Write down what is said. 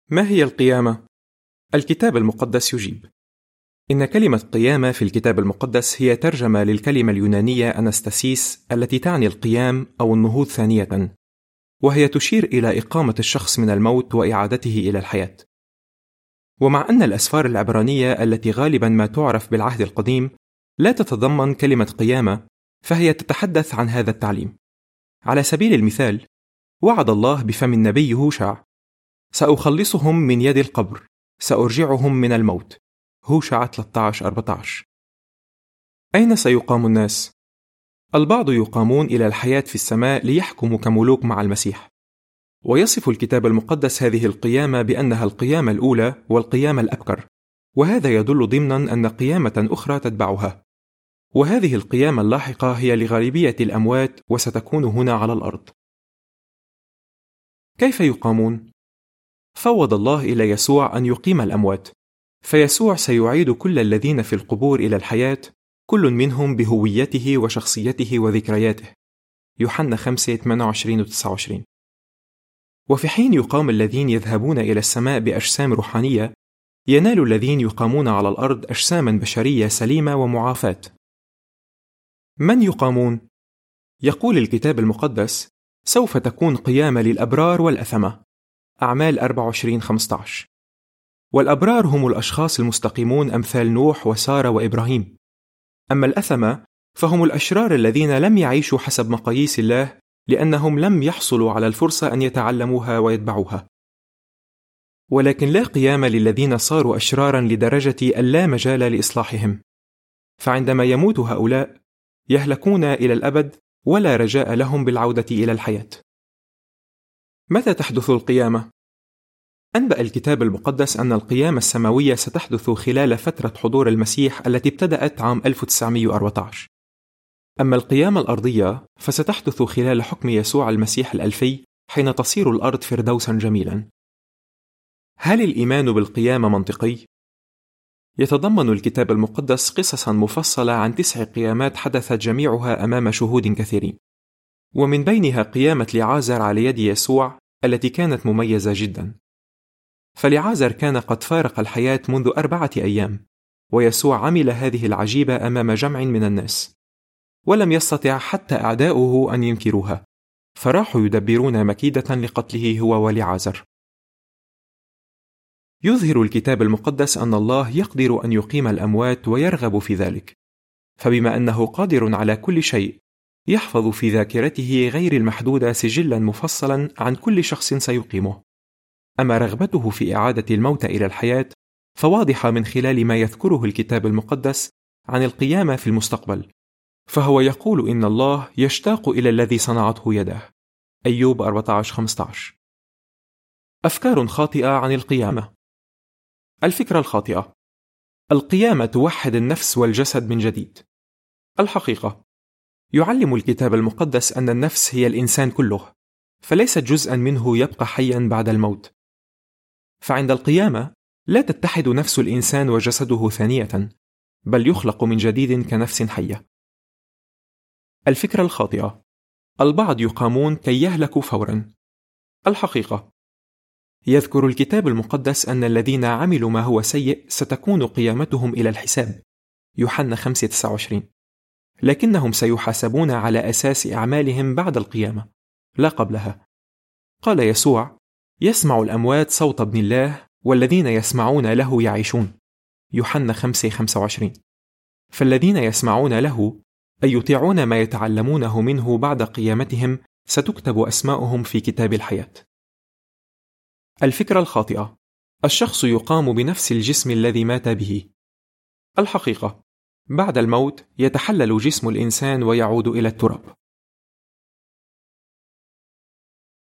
ما هي القيامة؟ الكتاب المقدس يجيب: إن كلمة قيامة في الكتاب المقدس هي ترجمة للكلمة اليونانية أنستاسيس التي تعني القيام أو النهوض ثانية، وهي تشير إلى إقامة الشخص من الموت وإعادته إلى الحياة. ومع أن الأسفار العبرانية التي غالبا ما تعرف بالعهد القديم لا تتضمن كلمة قيامة، فهي تتحدث عن هذا التعليم. على سبيل المثال، وعد الله بفم النبي هوشع: سأخلصهم من يد القبر، سأرجعهم من الموت. هوشع 13:14. أين سيقام الناس؟ البعض يقامون إلى الحياة في السماء ليحكموا كملوك مع المسيح، ويصف الكتاب المقدس هذه القيامة بأنها القيامة الأولى والقيامة الأبكر، وهذا يدل ضمنا أن قيامة أخرى تتبعها، وهذه القيامة اللاحقة هي لغالبية الأموات وستكون هنا على الأرض. كيف يقامون؟ فوض الله إلى يسوع أن يقيم الأموات، فيسوع سيعيد كل الذين في القبور إلى الحياة، كل منهم بهويته وشخصيته وذكرياته. يوحنا 5:28-29. وفي حين يقام الذين يذهبون إلى السماء بأجسام روحانية، ينال الذين يقامون على الأرض أجساما بشرية سليمة ومعافاة. من يقامون؟ يقول الكتاب المقدس: سوف تكون قيامة للأبرار والأثمة. أعمال 24:15. والأبرار هم الأشخاص المستقيمون أمثال نوح وسارة وإبراهيم. أما الأثمة فهم الأشرار الذين لم يعيشوا حسب مقاييس الله، لأنهم لم يحصلوا على الفرصة أن يتعلموها ويتبعوها. ولكن لا قيامة للذين صاروا أشرارا لدرجة اللا مجال لإصلاحهم، فعندما يموت هؤلاء يهلكون إلى الأبد ولا رجاء لهم بالعودة إلى الحياة. متى تحدث القيامة؟ أنبأ الكتاب المقدس أن القيامة السماوية ستحدث خلال فترة حضور المسيح التي ابتدأت عام 1914. أما القيامة الأرضية فستحدث خلال حكم يسوع المسيح الألفي، حين تصير الأرض فردوسا جميلا. هل الإيمان بالقيامة منطقي؟ يتضمن الكتاب المقدس قصصا مفصلة عن 9 قيامات حدثت جميعها أمام شهود كثيرين، ومن بينها قيامة لعازر على يد يسوع التي كانت مميزة جدا. فلعازر كان قد فارق الحياة منذ 4 أيام، ويسوع عمل هذه العجيبة أمام جمع من الناس، ولم يستطع حتى أعداؤه أن ينكروها، فراحوا يدبرون مكيدة لقتله هو ولعازر. يظهر الكتاب المقدس أن الله يقدر أن يقيم الأموات ويرغب في ذلك، فبما أنه قادر على كل شيء، يحفظ في ذاكرته غير المحدودة سجلا مفصلا عن كل شخص سيقيمه. أما رغبته في إعادة الموتى إلى الحياة فواضحة من خلال ما يذكره الكتاب المقدس عن القيامة في المستقبل، فهو يقول إن الله يشتاق إلى الذي صنعته يده. أيوب 14:15. أفكار خاطئة عن القيامة. الفكرة الخاطئة: القيامة توحد النفس والجسد من جديد. الحقيقة: يعلم الكتاب المقدس أن النفس هي الإنسان كله، فليست جزءا منه يبقى حيا بعد الموت. فعند القيامة لا تتحد نفس الإنسان وجسده ثانية، بل يخلق من جديد كنفس حية. الفكرة الخاطئة: البعض يقامون كي يهلكوا فورا. الحقيقة: يذكر الكتاب المقدس أن الذين عملوا ما هو سيء ستكون قيامتهم إلى الحساب. يوحنا 5:29. لكنهم سيحاسبون على أساس أعمالهم بعد القيامة، لا قبلها. قال يسوع: يسمع الأموات صوت ابن الله، والذين يسمعون له يعيشون. يوحنا 5:25. فالذين يسمعون له أي يطيعون ما يتعلمونه منه بعد قيامتهم ستكتب أسماؤهم في كتاب الحياة. الفكرة الخاطئة: الشخص يقام بنفس الجسم الذي مات به. الحقيقة: بعد الموت يتحلل جسم الإنسان ويعود إلى التراب.